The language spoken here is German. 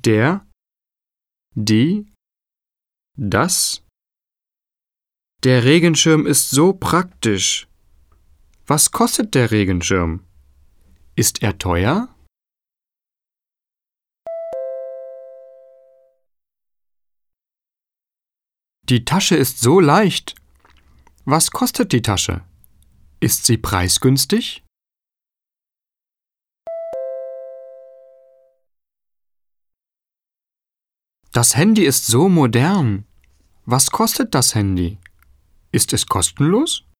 Der, die, das. Der Regenschirm ist so praktisch. Was kostet der Regenschirm? Ist er teuer? Die Tasche ist so leicht. Was kostet die Tasche? Ist sie preisgünstig? Das Handy ist so modern. Was kostet das Handy? Ist es kostenlos?